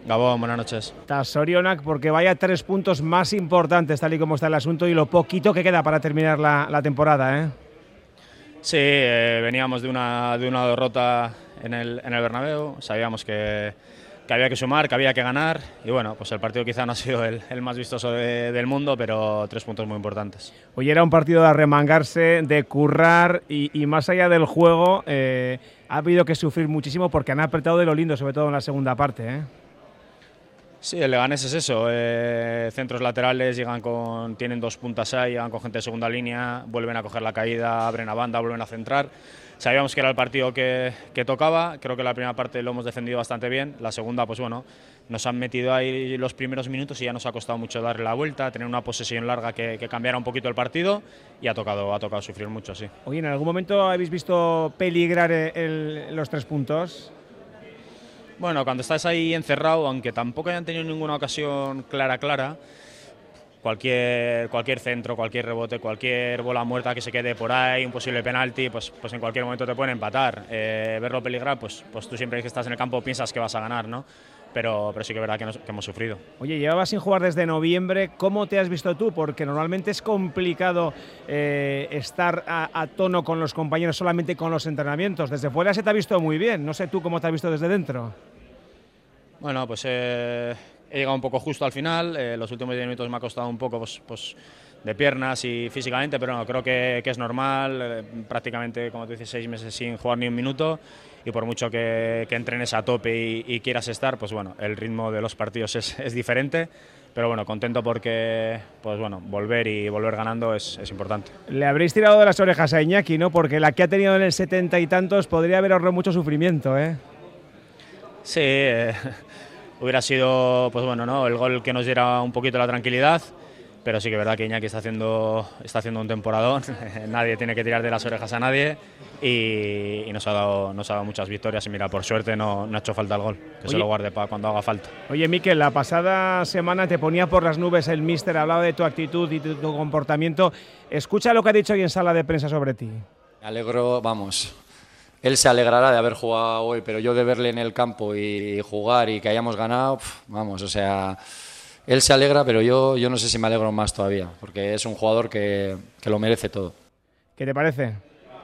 Gabón, buenas noches. Sorionak, porque vaya 3 puntos más importantes, tal y como está el asunto, y lo poquito que queda para terminar la temporada, ¿eh? Sí, veníamos de una derrota en el Bernabéu, sabíamos que había que sumar, que había que ganar, y bueno, pues el partido quizá no ha sido el más vistoso del mundo, pero 3 puntos muy importantes. Hoy era un partido de arremangarse, de currar, y más allá del juego, ha habido que sufrir muchísimo porque han apretado de lo lindo, sobre todo en la segunda parte, ¿eh? Sí, el Leganés es eso, centros laterales, tienen 2 puntas ahí, llegan con gente de segunda línea, vuelven a coger la caída, abren a banda, vuelven a centrar. Sabíamos que era el partido que tocaba, creo que la primera parte lo hemos defendido bastante bien, la segunda pues bueno, nos han metido ahí los primeros minutos y ya nos ha costado mucho darle la vuelta, tener una posesión larga que cambiara un poquito el partido y ha tocado sufrir mucho, sí. Oye, ¿en algún momento habéis visto peligrar los 3 puntos? Bueno, cuando estás ahí encerrado, aunque tampoco hayan tenido ninguna ocasión clara, cualquier centro, cualquier rebote, cualquier bola muerta que se quede por ahí, un posible penalti, pues en cualquier momento te pueden empatar. Verlo peligrar, pues tú siempre que estás en el campo piensas que vas a ganar, ¿no? Pero sí que es verdad que hemos sufrido. Oye, llevabas sin jugar desde noviembre. ¿Cómo te has visto tú? Porque normalmente es complicado estar a tono con los compañeros solamente con los entrenamientos. Desde fuera se te ha visto muy bien. No sé tú cómo te has visto desde dentro. Bueno, pues he llegado un poco justo al final. Los últimos 10 minutos me ha costado un poco pues de piernas y físicamente, pero no, creo que es normal. Prácticamente, como te dices, 6 meses sin jugar ni un minuto. Y por mucho que entrenes a tope y quieras estar, pues bueno, el ritmo de los partidos es diferente, pero bueno, contento porque pues bueno, volver ganando es importante. Le habréis tirado de las orejas a Iñaki, ¿no? Porque la que ha tenido en el 70 y tantos podría haber ahorrado mucho sufrimiento, ¿eh? Sí, hubiera sido pues bueno, ¿no? El gol que nos diera un poquito la tranquilidad. Pero sí que es verdad que Iñaki está haciendo un temporadón, nadie tiene que tirar de las orejas a nadie y nos ha dado muchas victorias y mira, por suerte no ha hecho falta el gol, que se lo guarde para cuando haga falta. Oye, Mikel, la pasada semana te ponía por las nubes el míster, hablaba de tu actitud y tu comportamiento. Escucha lo que ha dicho hoy en sala de prensa sobre ti. Me alegro, vamos, él se alegrará de haber jugado hoy, pero yo de verle en el campo y jugar y que hayamos ganado, vamos, o sea... Él se alegra, pero yo no sé si me alegro más todavía, porque es un jugador que lo merece todo. ¿Qué te parece?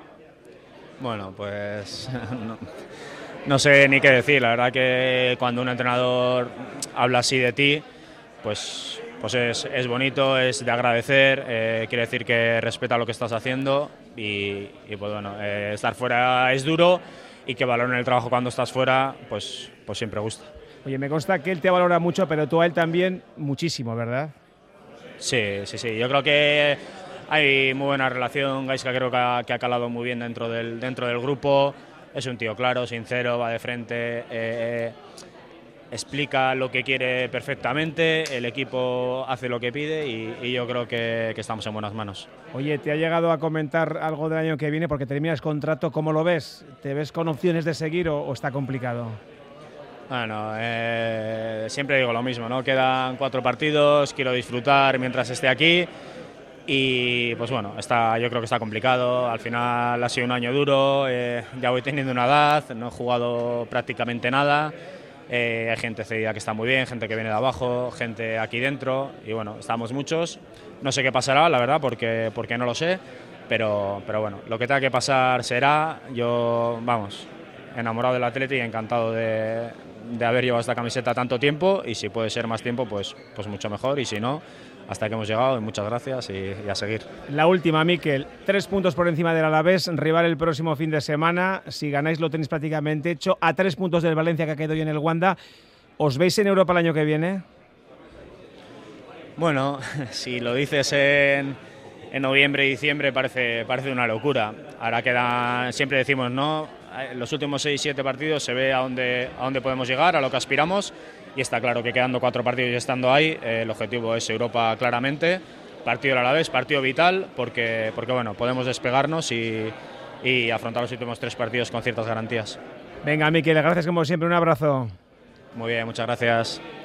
Bueno, pues no sé ni qué decir. La verdad que cuando un entrenador habla así de ti, pues es bonito, es de agradecer, quiere decir que respeta lo que estás haciendo y pues bueno, estar fuera es duro y que valoren el trabajo cuando estás fuera, pues siempre gusta. Oye, me consta que él te valora mucho, pero tú a él también muchísimo, ¿verdad? Sí. Yo creo que hay muy buena relación. Gaizka creo que ha calado muy bien dentro del grupo. Es un tío claro, sincero, va de frente, explica lo que quiere perfectamente, el equipo hace lo que pide y yo creo que estamos en buenas manos. Oye, ¿te ha llegado a comentar algo del año que viene? Porque terminas contrato, ¿cómo lo ves? ¿Te ves con opciones de seguir o está complicado? Bueno, siempre digo lo mismo, ¿no? Quedan 4 partidos, quiero disfrutar mientras esté aquí y pues bueno, yo creo que está complicado, al final ha sido un año duro, ya voy teniendo una edad, no he jugado prácticamente nada, hay gente cedida que está muy bien, gente que viene de abajo, gente aquí dentro y bueno, estamos muchos, no sé qué pasará la verdad porque no lo sé, pero bueno, lo que tenga que pasar será, yo vamos, enamorado del Atleti y encantado de haber llevado esta camiseta tanto tiempo y si puede ser más tiempo pues mucho mejor y si no, hasta que hemos llegado y muchas gracias y a seguir. La última, Mikel, 3 puntos por encima del Alavés, rival el próximo fin de semana, si ganáis lo tenéis prácticamente hecho, a 3 puntos del Valencia que ha quedado hoy en el Wanda. ¿Os veis en Europa el año que viene? Bueno, si lo dices en noviembre y diciembre parece una locura, ahora quedan, siempre decimos no, los últimos 6-7 partidos se ve a dónde podemos llegar, a lo que aspiramos y está claro que quedando 4 partidos y estando ahí, el objetivo es Europa claramente, partido a la vez, partido vital, porque bueno, podemos despegarnos y afrontar los últimos 3 partidos con ciertas garantías. Venga, Mikel, gracias como siempre, un abrazo. Muy bien, muchas gracias.